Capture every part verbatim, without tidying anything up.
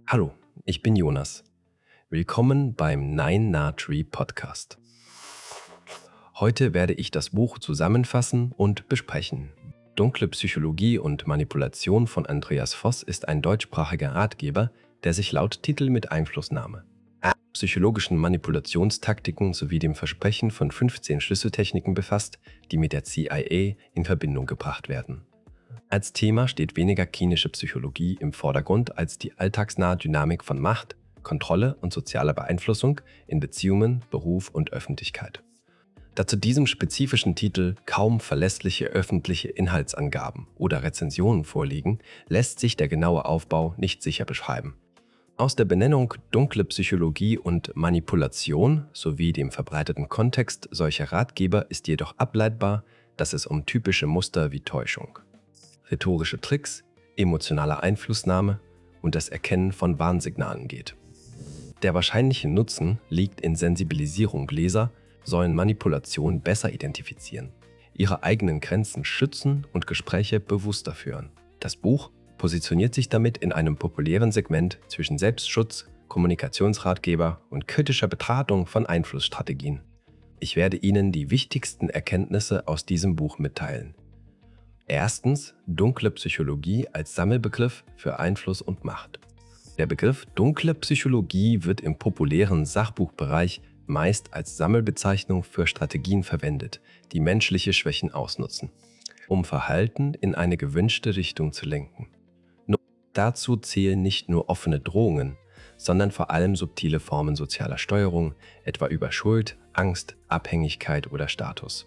Hallo, ich bin Jonas. Willkommen beim Nine Na Tree Podcast. Heute werde ich das Buch zusammenfassen und besprechen. Dunkle Psychologie und Manipulation von Andreas Voss ist ein deutschsprachiger Ratgeber, der sich laut Titel mit Einflussnahme, psychologischen Manipulationstaktiken sowie dem Versprechen von fünfzehn Schlüsseltechniken befasst, die mit der C I A in Verbindung gebracht werden. Als Thema steht weniger klinische Psychologie im Vordergrund als die alltagsnahe Dynamik von Macht, Kontrolle und sozialer Beeinflussung in Beziehungen, Beruf und Öffentlichkeit. Da zu diesem spezifischen Titel kaum verlässliche öffentliche Inhaltsangaben oder Rezensionen vorliegen, lässt sich der genaue Aufbau nicht sicher beschreiben. Aus der Benennung dunkle Psychologie und Manipulation sowie dem verbreiteten Kontext solcher Ratgeber ist jedoch ableitbar, dass es um typische Muster wie Täuschung, rhetorische Tricks, emotionale Einflussnahme und das Erkennen von Warnsignalen geht. Der wahrscheinliche Nutzen liegt in Sensibilisierung. Leser sollen Manipulation besser identifizieren, ihre eigenen Grenzen schützen und Gespräche bewusster führen. Das Buch positioniert sich damit in einem populären Segment zwischen Selbstschutz, Kommunikationsratgeber und kritischer Betrachtung von Einflussstrategien. Ich werde Ihnen die wichtigsten Erkenntnisse aus diesem Buch mitteilen. Erstens, dunkle Psychologie als Sammelbegriff für Einfluss und Macht. Der Begriff dunkle Psychologie wird im populären Sachbuchbereich meist als Sammelbezeichnung für Strategien verwendet, die menschliche Schwächen ausnutzen, um Verhalten in eine gewünschte Richtung zu lenken. Nur dazu zählen nicht nur offene Drohungen, sondern vor allem subtile Formen sozialer Steuerung, etwa über Schuld, Angst, Abhängigkeit oder Status.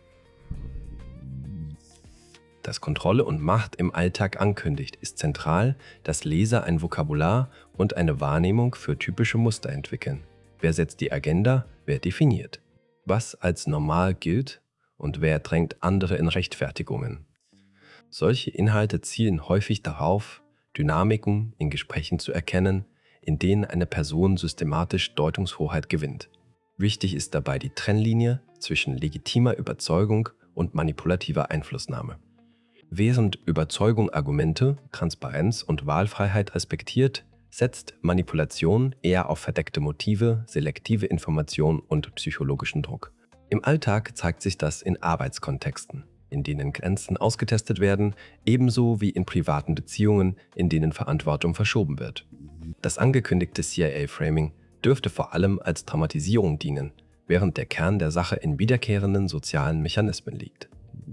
Das Kontrolle und Macht im Alltag ankündigt, ist zentral, dass Leser ein Vokabular und eine Wahrnehmung für typische Muster entwickeln. Wer setzt die Agenda, wer definiert, was als normal gilt und wer drängt andere in Rechtfertigungen. Solche Inhalte zielen häufig darauf, Dynamiken in Gesprächen zu erkennen, in denen eine Person systematisch Deutungshoheit gewinnt. Wichtig ist dabei die Trennlinie zwischen legitimer Überzeugung und manipulativer Einflussnahme. Während Überzeugung Argumente, Transparenz und Wahlfreiheit respektiert, setzt Manipulation eher auf verdeckte Motive, selektive Information und psychologischen Druck. Im Alltag zeigt sich das in Arbeitskontexten, in denen Grenzen ausgetestet werden, ebenso wie in privaten Beziehungen, in denen Verantwortung verschoben wird. Das angekündigte C I A-Framing dürfte vor allem als Dramatisierung dienen, während der Kern der Sache in wiederkehrenden sozialen Mechanismen liegt.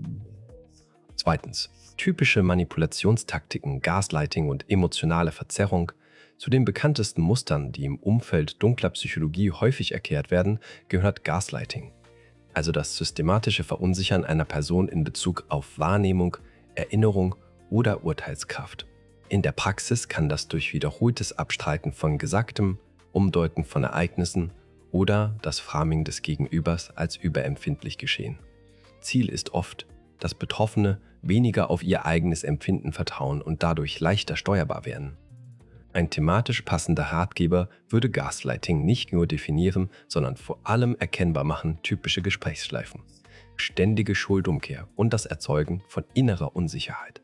Zweitens. Typische Manipulationstaktiken, Gaslighting und emotionale Verzerrung. Zu den bekanntesten Mustern, die im Umfeld dunkler Psychologie häufig erklärt werden, gehört Gaslighting, also das systematische Verunsichern einer Person in Bezug auf Wahrnehmung, Erinnerung oder Urteilskraft. In der Praxis kann das durch wiederholtes Abstreiten von Gesagtem, Umdeuten von Ereignissen oder das Framing des Gegenübers als überempfindlich geschehen. Ziel ist oft, dass Betroffene weniger auf ihr eigenes Empfinden vertrauen und dadurch leichter steuerbar werden. Ein thematisch passender Ratgeber würde Gaslighting nicht nur definieren, sondern vor allem erkennbar machen typische Gesprächsschleifen, ständige Schuldumkehr und das Erzeugen von innerer Unsicherheit.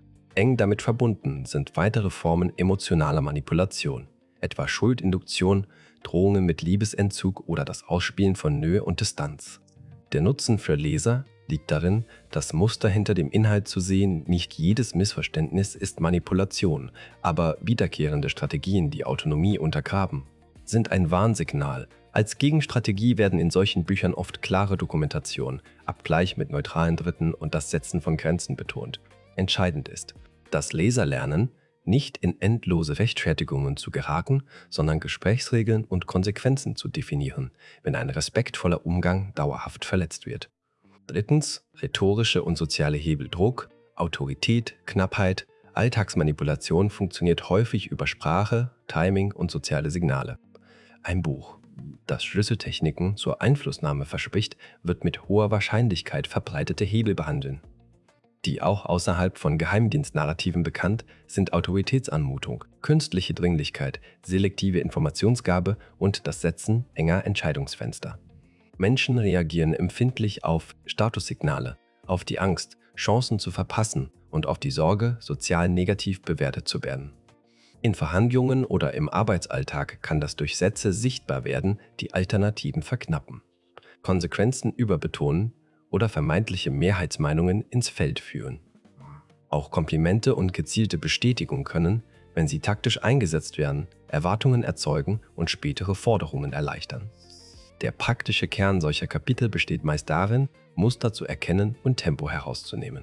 Eng damit verbunden sind weitere Formen emotionaler Manipulation, etwa Schuldinduktion, Drohungen mit Liebesentzug oder das Ausspielen von Nähe und Distanz. Der Nutzen für Leser liegt darin, das Muster hinter dem Inhalt zu sehen. Nicht jedes Missverständnis ist Manipulation, aber wiederkehrende Strategien, die Autonomie untergraben, sind ein Warnsignal. Als Gegenstrategie werden in solchen Büchern oft klare Dokumentation, Abgleich mit neutralen Dritten und das Setzen von Grenzen betont. Entscheidend ist, dass Leser lernen, nicht in endlose Rechtfertigungen zu geraten, sondern Gesprächsregeln und Konsequenzen zu definieren, wenn ein respektvoller Umgang dauerhaft verletzt wird. Drittens, rhetorische und soziale Hebeldruck, Autorität, Knappheit, Alltagsmanipulation funktioniert häufig über Sprache, Timing und soziale Signale. Ein Buch, das Schlüsseltechniken zur Einflussnahme verspricht, wird mit hoher Wahrscheinlichkeit verbreitete Hebel behandeln. Die auch außerhalb von Geheimdienstnarrativen bekannt sind Autoritätsanmutung, künstliche Dringlichkeit, selektive Informationsgabe und das Setzen enger Entscheidungsfenster. Menschen reagieren empfindlich auf Statussignale, auf die Angst, Chancen zu verpassen und auf die Sorge, sozial negativ bewertet zu werden. In Verhandlungen oder im Arbeitsalltag kann das durch Sätze sichtbar werden, die Alternativen verknappen, Konsequenzen überbetonen oder vermeintliche Mehrheitsmeinungen ins Feld führen. Auch Komplimente und gezielte Bestätigung können, wenn sie taktisch eingesetzt werden, Erwartungen erzeugen und spätere Forderungen erleichtern. Der praktische Kern solcher Kapitel besteht meist darin, Muster zu erkennen und Tempo herauszunehmen.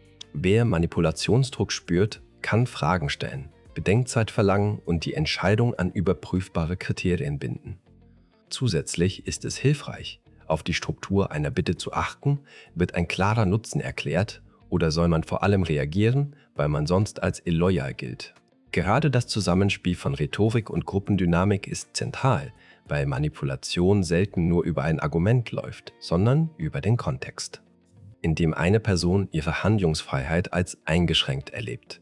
Wer Manipulationsdruck spürt, kann Fragen stellen, Bedenkzeit verlangen und die Entscheidung an überprüfbare Kriterien binden. Zusätzlich ist es hilfreich, auf die Struktur einer Bitte zu achten, wird ein klarer Nutzen erklärt oder soll man vor allem reagieren, weil man sonst als illoyal gilt. Gerade das Zusammenspiel von Rhetorik und Gruppendynamik ist zentral, weil Manipulation selten nur über ein Argument läuft, sondern über den Kontext, in dem eine Person ihre Handlungsfreiheit als eingeschränkt erlebt.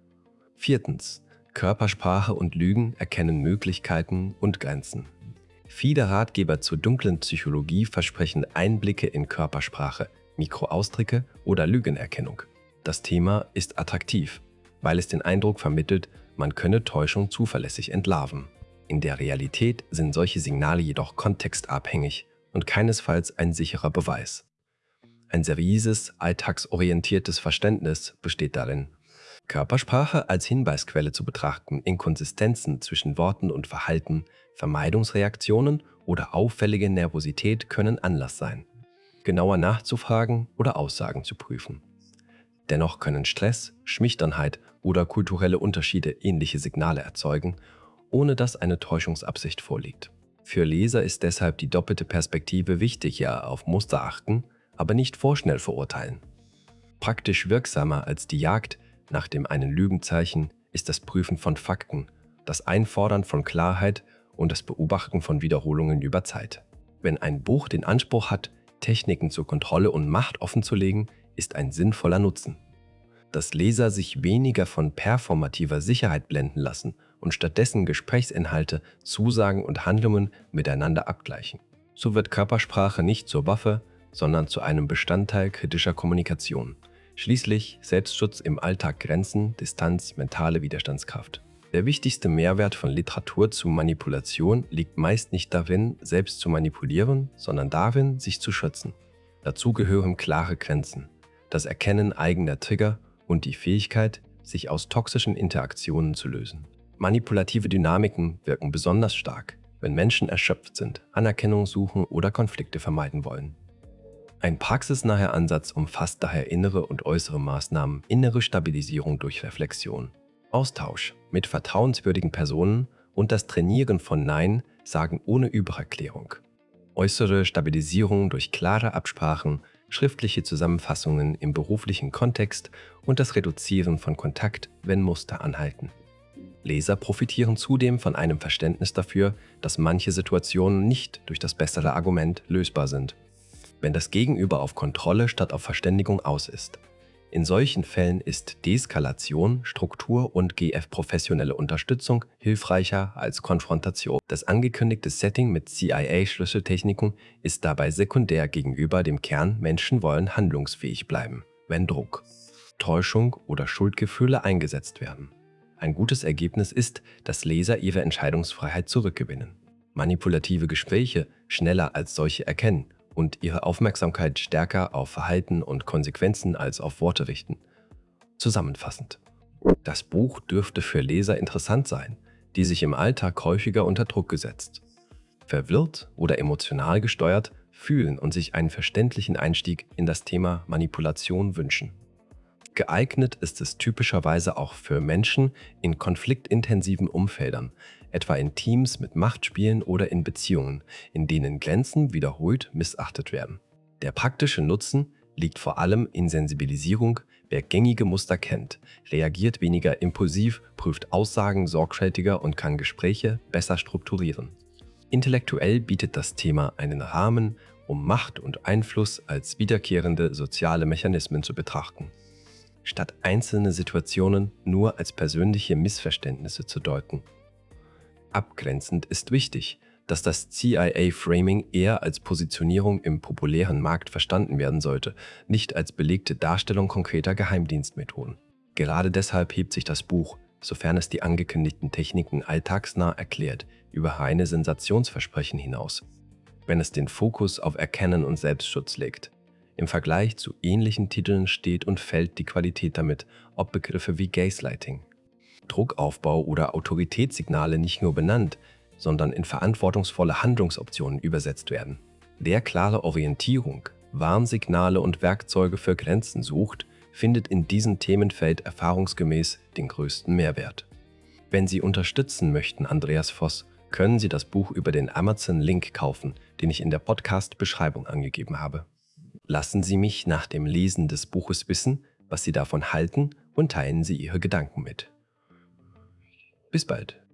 Viertens. Körpersprache und Lügen erkennen Möglichkeiten und Grenzen. Viele Ratgeber zur dunklen Psychologie versprechen Einblicke in Körpersprache, Mikroausdrücke oder Lügenerkennung. Das Thema ist attraktiv, weil es den Eindruck vermittelt, man könne Täuschung zuverlässig entlarven. In der Realität sind solche Signale jedoch kontextabhängig und keinesfalls ein sicherer Beweis. Ein seriöses, alltagsorientiertes Verständnis besteht darin, Körpersprache als Hinweisquelle zu betrachten, Inkonsistenzen zwischen Worten und Verhalten, Vermeidungsreaktionen oder auffällige Nervosität können Anlass sein, genauer nachzufragen oder Aussagen zu prüfen. Dennoch können Stress, Schüchternheit oder kulturelle Unterschiede ähnliche Signale erzeugen, ohne dass eine Täuschungsabsicht vorliegt. Für Leser ist deshalb die doppelte Perspektive wichtig, ja auf Muster achten, aber nicht vorschnell verurteilen. Praktisch wirksamer als die Jagd nach dem einen Lügenzeichen ist das Prüfen von Fakten, das Einfordern von Klarheit und das Beobachten von Wiederholungen über Zeit. Wenn ein Buch den Anspruch hat, Techniken zur Kontrolle und Macht offenzulegen, ist ein sinnvoller Nutzen. Dass Leser sich weniger von performativer Sicherheit blenden lassen und stattdessen Gesprächsinhalte, Zusagen und Handlungen miteinander abgleichen. So wird Körpersprache nicht zur Waffe, sondern zu einem Bestandteil kritischer Kommunikation. Schließlich Selbstschutz im Alltag, Grenzen, Distanz, mentale Widerstandskraft. Der wichtigste Mehrwert von Literatur zu Manipulation liegt meist nicht darin, selbst zu manipulieren, sondern darin, sich zu schützen. Dazu gehören klare Grenzen, das Erkennen eigener Trigger und die Fähigkeit, sich aus toxischen Interaktionen zu lösen. Manipulative Dynamiken wirken besonders stark, wenn Menschen erschöpft sind, Anerkennung suchen oder Konflikte vermeiden wollen. Ein praxisnaher Ansatz umfasst daher innere und äußere Maßnahmen, innere Stabilisierung durch Reflexion, Austausch mit vertrauenswürdigen Personen und das Trainieren von Nein sagen ohne Übererklärung. Äußere Stabilisierung durch klare Absprachen, schriftliche Zusammenfassungen im beruflichen Kontext und das Reduzieren von Kontakt, wenn Muster anhalten. Leser profitieren zudem von einem Verständnis dafür, dass manche Situationen nicht durch das bessere Argument lösbar sind, wenn das Gegenüber auf Kontrolle statt auf Verständigung aus ist. In solchen Fällen ist Deeskalation, Struktur und G F-professionelle Unterstützung hilfreicher als Konfrontation. Das angekündigte Setting mit C I A-Schlüsseltechniken ist dabei sekundär gegenüber dem Kern, Menschen wollen handlungsfähig bleiben, wenn Druck, Täuschung oder Schuldgefühle eingesetzt werden. Ein gutes Ergebnis ist, dass Leser ihre Entscheidungsfreiheit zurückgewinnen, manipulative Gespräche schneller als solche erkennen und ihre Aufmerksamkeit stärker auf Verhalten und Konsequenzen als auf Worte richten. Zusammenfassend: Das Buch dürfte für Leser interessant sein, die sich im Alltag häufiger unter Druck gesetzt, verwirrt oder emotional gesteuert fühlen und sich einen verständlichen Einstieg in das Thema Manipulation wünschen. Geeignet ist es typischerweise auch für Menschen in konfliktintensiven Umfeldern, etwa in Teams mit Machtspielen oder in Beziehungen, in denen Grenzen wiederholt missachtet werden. Der praktische Nutzen liegt vor allem in Sensibilisierung. Wer gängige Muster kennt, reagiert weniger impulsiv, prüft Aussagen sorgfältiger und kann Gespräche besser strukturieren. Intellektuell bietet das Thema einen Rahmen, um Macht und Einfluss als wiederkehrende soziale Mechanismen zu betrachten, statt einzelne Situationen nur als persönliche Missverständnisse zu deuten. Abgrenzend ist wichtig, dass das C I A-Framing eher als Positionierung im populären Markt verstanden werden sollte, nicht als belegte Darstellung konkreter Geheimdienstmethoden. Gerade deshalb hebt sich das Buch sofern es die angekündigten Techniken alltagsnah erklärt, über reine Sensationsversprechen hinaus. Wenn es den Fokus auf Erkennen und Selbstschutz legt. Im Vergleich zu ähnlichen Titeln steht und fällt die Qualität damit, ob Begriffe wie Gaslighting, Druckaufbau oder Autoritätssignale nicht nur benannt, sondern in verantwortungsvolle Handlungsoptionen übersetzt werden. Wer klare Orientierung, Warnsignale und Werkzeuge für Grenzen sucht, findet in diesem Themenfeld erfahrungsgemäß den größten Mehrwert. Wenn Sie unterstützen möchten, Andreas Voss, können Sie das Buch über den Amazon-Link kaufen, den ich in der Podcast-Beschreibung angegeben habe. Lassen Sie mich nach dem Lesen des Buches wissen, was Sie davon halten, und teilen Sie Ihre Gedanken mit. Bis bald.